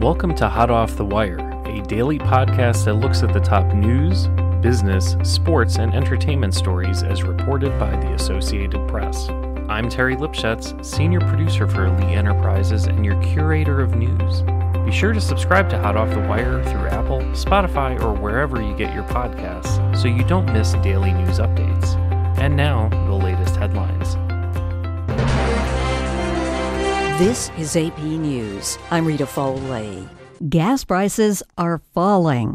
Welcome to Hot Off the Wire, a daily podcast that looks at the top news, business, sports, and entertainment stories as reported by the Associated Press. I'm Terry Lipschutz, senior producer for Lee Enterprises and your curator of news. Be sure to subscribe to Hot Off the Wire through Apple, Spotify, or wherever you get your podcasts so you don't miss daily news updates. And now, the latest headlines. This is AP News. I'm Rita Foley. Gas prices are falling.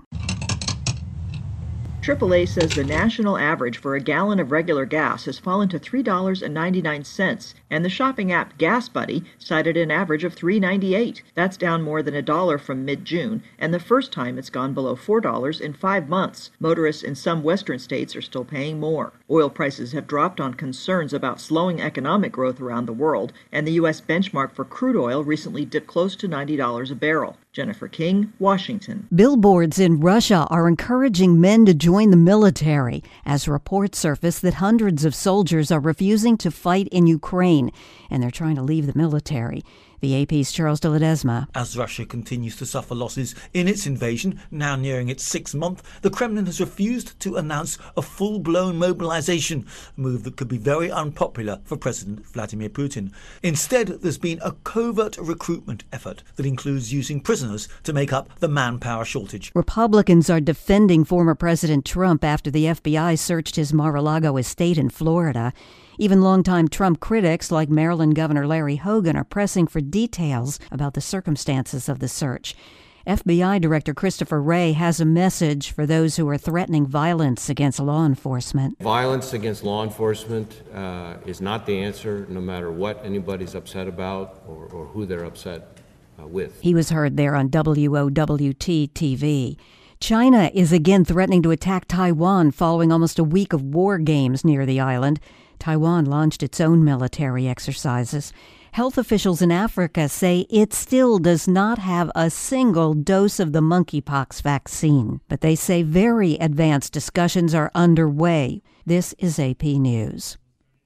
AAA says the national average for a gallon of regular gas has fallen to $3.99, and the shopping app Gas Buddy cited an average of $3.98. That's down more than $1 from mid-June, and the first time it's gone below $4 in 5 months. Motorists in some western states are still paying more. Oil prices have dropped on concerns about slowing economic growth around the world, and the U.S. benchmark for crude oil recently dipped close to $90 a barrel. Jennifer King, Washington. Billboards in Russia are encouraging men to join the military as reports surface that hundreds of soldiers are refusing to fight in Ukraine, and they're trying to leave the military. The AP's Charles de Ledesma. As Russia continues to suffer losses in its invasion, now nearing its 6th month, the Kremlin has refused to announce a full-blown mobilization, a move that could be very unpopular for President Vladimir Putin. Instead, there's been a covert recruitment effort that includes using prisoners to make up the manpower shortage. Republicans are defending former President Trump after the FBI searched his Mar-a-Lago estate in Florida. Even longtime Trump critics like Maryland Governor Larry Hogan are pressing for details about the circumstances of the search. FBI Director Christopher Wray has a message for those who are threatening violence against law enforcement. Violence against law enforcement is not the answer, no matter what anybody's upset about or who they're upset with. He was heard there on WOWT-TV. China is again threatening to attack Taiwan following almost a week of war games near the island. Taiwan launched its own military exercises. Health officials in Africa say it still does not have a single dose of the monkeypox vaccine, but they say very advanced discussions are underway. This is AP News.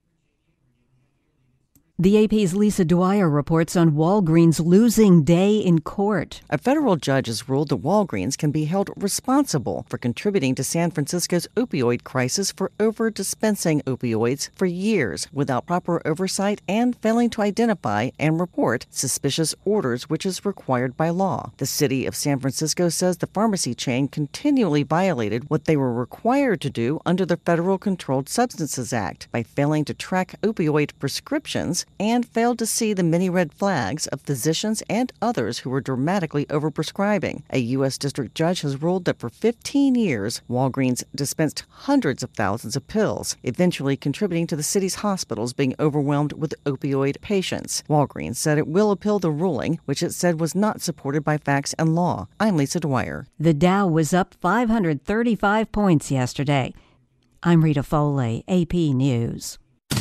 The AP's Lisa Dwyer reports on Walgreens losing day in court. A federal judge has ruled that Walgreens can be held responsible for contributing to San Francisco's opioid crisis for over-dispensing opioids for years without proper oversight and failing to identify and report suspicious orders, which is required by law. The city of San Francisco says the pharmacy chain continually violated what they were required to do under the Federal Controlled Substances Act by failing to track opioid prescriptions and failed to see the many red flags of physicians and others who were dramatically overprescribing. A U.S. district judge has ruled that for 15 years, Walgreens dispensed hundreds of thousands of pills, eventually contributing to the city's hospitals being overwhelmed with opioid patients. Walgreens said it will appeal the ruling, which it said was not supported by facts and law. I'm Lisa Dwyer. The Dow was up 535 points yesterday. I'm Rita Foley, AP News.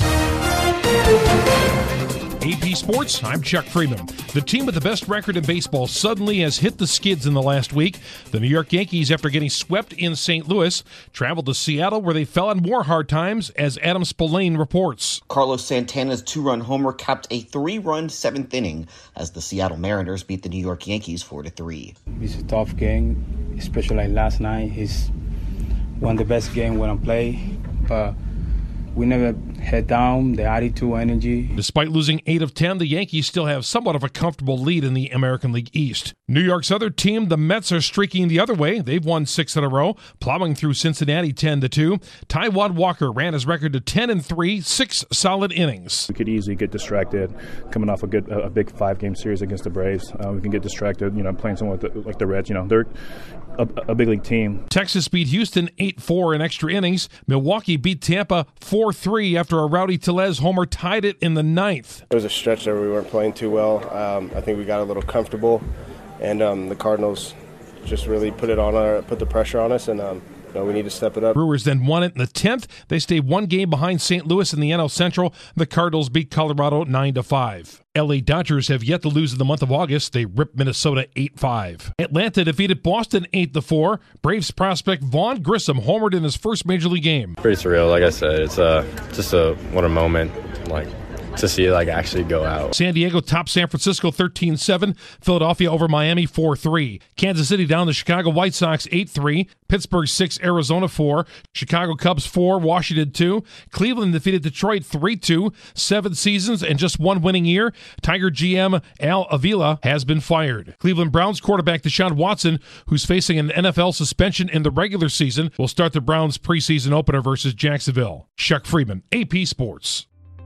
AP Sports, I'm Chuck Freeman. The team with the best record in baseball suddenly has hit the skids in the last week. The New York Yankees, after getting swept in St. Louis, traveled to Seattle where they fell on more hard times, as Adam Spillane reports. Carlos Santana's 2-run homer capped a 3-run 7th inning as the Seattle Mariners beat the New York Yankees 4-3. It's a tough game, especially like last night. It's one of the best games when I play, but we never head down, the attitude, energy. Despite losing 8 of 10, the Yankees still have somewhat of a comfortable lead in the American League East. New York's other team, the Mets, are streaking the other way. They've won 6 in a row, plowing through Cincinnati 10-2. Taijuan Walker ran his record to 10-3, 6 solid innings. We could easily get distracted coming off a big 5-game series against the Braves. We can get distracted, playing someone like the Reds. They're a big league team. Texas beat Houston 8-4 in extra innings. Milwaukee beat Tampa 4-3 after a Rowdy Tellez homer tied it in the 9th. It was a stretch that we weren't playing too well. I think we got a little comfortable, and the Cardinals just really put the pressure on us, and we need to step it up. Brewers then won it in the 10th. They stay 1 game behind St. Louis in the NL Central. The Cardinals beat Colorado 9-5. LA Dodgers have yet to lose in the month of August. They ripped Minnesota 8-5. Atlanta defeated Boston 8-4. Braves prospect Vaughn Grissom homered in his first major league game. Pretty surreal, like I said. It's just what a moment. to see it actually go out. San Diego topped San Francisco 13-7. Philadelphia over Miami 4-3. Kansas City down the Chicago White Sox 8-3. Pittsburgh 6, Arizona 4. Chicago Cubs 4, Washington 2. Cleveland defeated Detroit 3-2. 7 seasons and just 1 winning year. Tiger GM Al Avila has been fired. Cleveland Browns quarterback Deshaun Watson, who's facing an NFL suspension in the regular season, will start the Browns preseason opener versus Jacksonville. Chuck Freeman, AP Sports.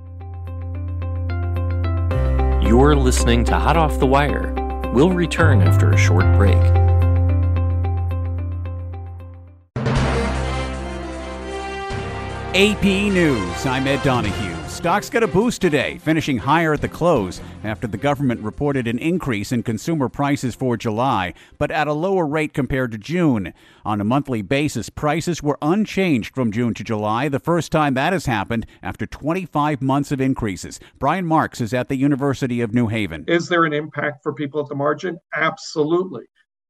You're listening to Hot Off the Wire. We'll return after a short break. AP News, I'm Ed Donahue. Stocks got a boost today, finishing higher at the close after the government reported an increase in consumer prices for July, but at a lower rate compared to June. On a monthly basis, prices were unchanged from June to July, the first time that has happened after 25 months of increases. Brian Marks is at the University of New Haven. Is there an impact for people at the margin? Absolutely.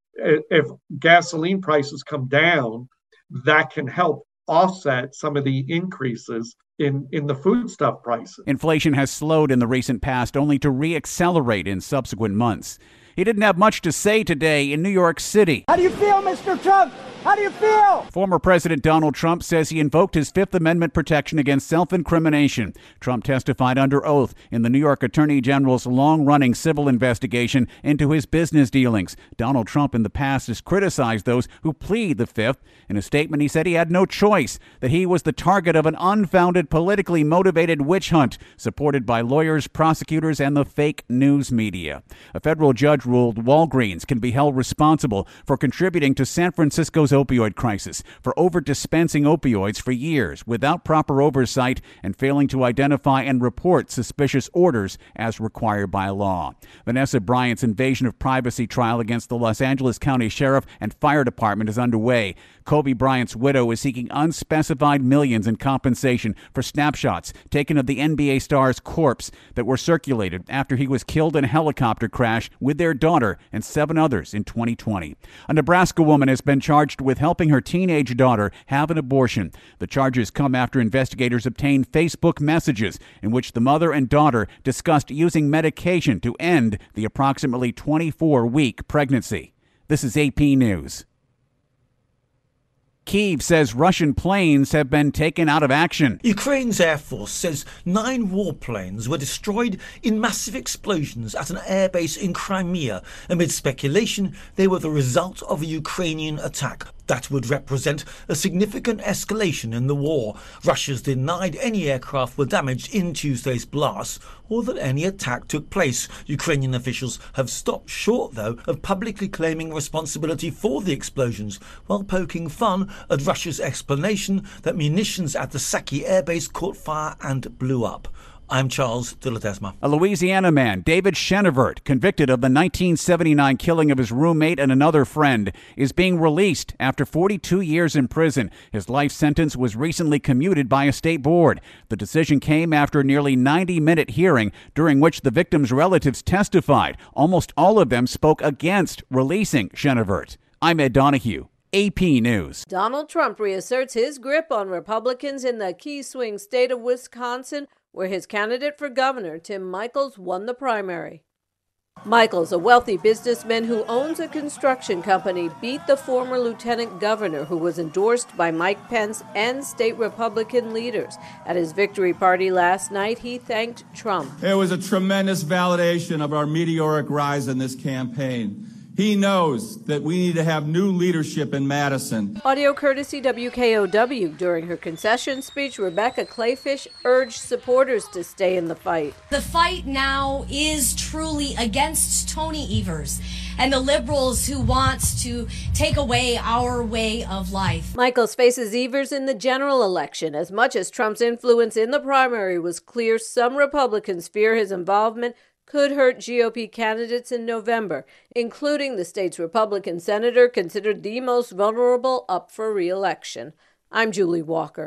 If gasoline prices come down, that can help offset some of the increases in the foodstuff prices. Inflation has slowed in the recent past, only to re-accelerate in subsequent months. He didn't have much to say today in New York City. How do you feel, Mr. Trump? How do you feel? Former President Donald Trump says he invoked his Fifth Amendment protection against self-incrimination. Trump testified under oath in the New York Attorney General's long-running civil investigation into his business dealings. Donald Trump in the past has criticized those who plead the Fifth. In a statement, he said he had no choice, that he was the target of an unfounded, politically motivated witch hunt supported by lawyers, prosecutors, and the fake news media. A federal judge ruled Walgreens can be held responsible for contributing to San Francisco's opioid crisis for over-dispensing opioids for years without proper oversight and failing to identify and report suspicious orders as required by law. Vanessa Bryant's invasion of privacy trial against the Los Angeles County Sheriff and Fire Department is underway. Kobe Bryant's widow is seeking unspecified millions in compensation for snapshots taken of the NBA star's corpse that were circulated after he was killed in a helicopter crash with their daughter and 7 others in 2020. A Nebraska woman has been charged with helping her teenage daughter have an abortion. The charges come after investigators obtained Facebook messages in which the mother and daughter discussed using medication to end the approximately 24-week pregnancy. This is AP News. Kyiv says Russian planes have been taken out of action. Ukraine's Air Force says 9 warplanes were destroyed in massive explosions at an airbase in Crimea amid speculation they were the result of a Ukrainian attack. That would represent a significant escalation in the war. Russia's denied any aircraft were damaged in Tuesday's blast or that any attack took place. Ukrainian officials have stopped short, though, of publicly claiming responsibility for the explosions, while poking fun at Russia's explanation that munitions at the Saki airbase caught fire and blew up. I'm Charles de Ledesma. A Louisiana man, David Chenevert, convicted of the 1979 killing of his roommate and another friend, is being released after 42 years in prison. His life sentence was recently commuted by a state board. The decision came after a nearly 90-minute hearing during which the victims' relatives testified. Almost all of them spoke against releasing Chenevert. I'm Ed Donahue. AP News. Donald Trump reasserts his grip on Republicans in the key swing state of Wisconsin, where his candidate for governor, Tim Michels, won the primary. Michels, a wealthy businessman who owns a construction company, beat the former lieutenant governor, who was endorsed by Mike Pence and state Republican leaders. At his victory party last night, he thanked Trump. It was a tremendous validation of our meteoric rise in this campaign. He knows that we need to have new leadership in Madison. Audio courtesy WKOW. During her concession speech, Rebecca Clayfish urged supporters to stay in the fight. The fight now is truly against Tony Evers and the liberals who want to take away our way of life. Michels faces Evers in the general election. As much as Trump's influence in the primary was clear, some Republicans fear his involvement could hurt GOP candidates in November, including the state's Republican senator considered the most vulnerable up for re-election. I'm Julie Walker.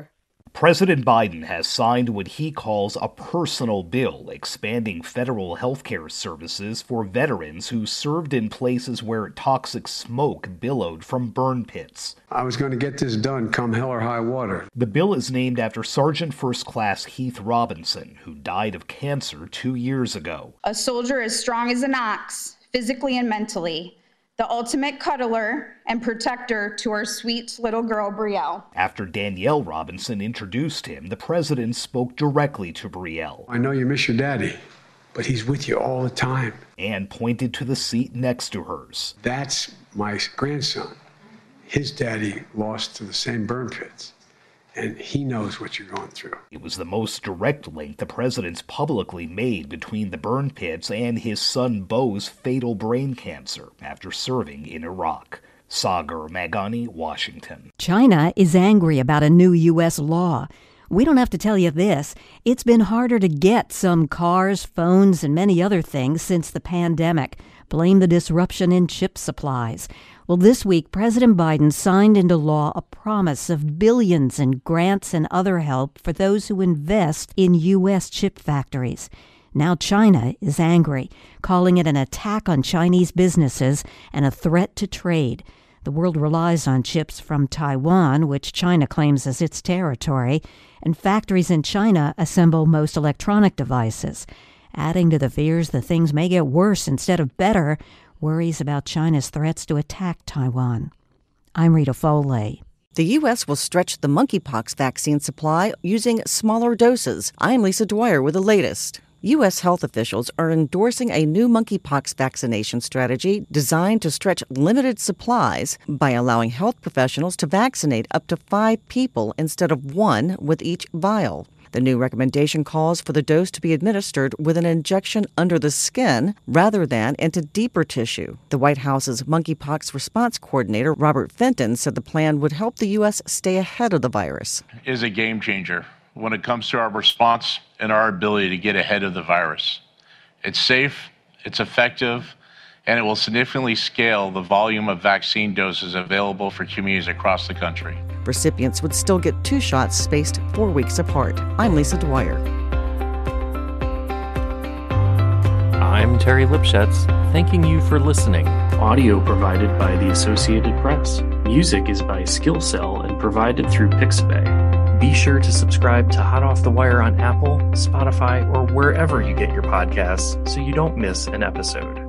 President Biden has signed what he calls a personal bill expanding federal health care services for veterans who served in places where toxic smoke billowed from burn pits. I was going to get this done come hell or high water. The bill is named after Sergeant First Class Heath Robinson, who died of cancer 2 years ago. A soldier as strong as an ox, physically and mentally. The ultimate cuddler and protector to our sweet little girl, Brielle. After Danielle Robinson introduced him, the president spoke directly to Brielle. I know you miss your daddy, but he's with you all the time. And pointed to the seat next to hers. That's my grandson. His daddy lost to the same burn pits. And he knows what you're going through. It was the most direct link the president's publicly made between the burn pits and his son Beau's fatal brain cancer after serving in Iraq. Sagar Magani, Washington. China is angry about a new U.S. law. We don't have to tell you this. It's been harder to get some cars, phones, and many other things since the pandemic. Blame the disruption in chip supplies. Well, this week, President Biden signed into law a promise of billions in grants and other help for those who invest in U.S. chip factories. Now China is angry, calling it an attack on Chinese businesses and a threat to trade. The world relies on chips from Taiwan, which China claims as its territory, and factories in China assemble most electronic devices. Adding to the fears that things may get worse instead of better, worries about China's threats to attack Taiwan. I'm Rita Foley. The U.S. will stretch the monkeypox vaccine supply using smaller doses. I'm Lisa Dwyer with the latest. U.S. health officials are endorsing a new monkeypox vaccination strategy designed to stretch limited supplies by allowing health professionals to vaccinate up to 5 people instead of 1 with each vial. The new recommendation calls for the dose to be administered with an injection under the skin rather than into deeper tissue. The White House's monkeypox response coordinator, Robert Fenton, said the plan would help the U.S. stay ahead of the virus. It is a game changer when it comes to our response and our ability to get ahead of the virus. It's safe, it's effective, and it will significantly scale the volume of vaccine doses available for communities across the country. Recipients would still get 2 shots spaced 4 weeks apart. I'm Lisa Dwyer. I'm Terry Lipschutz, thanking you for listening. Audio provided by the Associated Press. Music is by Skillcell and provided through Pixabay. Be sure to subscribe to Hot Off the Wire on Apple, Spotify, or wherever you get your podcasts so you don't miss an episode.